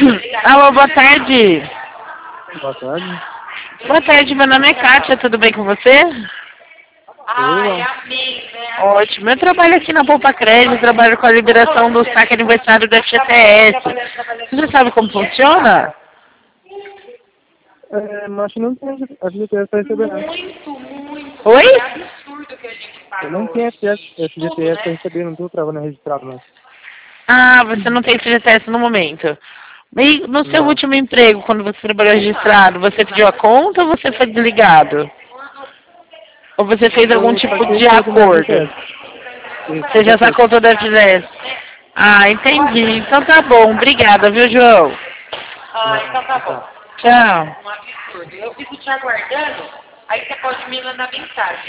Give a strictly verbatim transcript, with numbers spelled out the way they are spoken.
Alô, boa tarde. Boa tarde. Boa tarde, meu nome é Kátia, tudo bem com você? Ai, Ótimo, eu trabalho aqui na Poupa Crédito, trabalho com a liberação do saque aniversário do F G T S. Você já sabe como funciona? É, mas não tem F G T S para receber. Oi? Eu não tenho F G T S para receber, não estou trabalhando registrado, não. Ah, você não tem F G T S no momento. E no seu Não. último emprego, quando você trabalhou registrado, você pediu a conta ou você foi desligado? Ou você fez algum Eu tipo saquei de todo o meu acordo? F G T S. Isso, Você já já fez. sacou toda a F G T S? Ah, entendi. Então tá bom. Obrigada, viu, João? Ah, então tá bom. Tchau. Um absurdo. Eu fico te aguardando, aí você pode me mandar mensagem.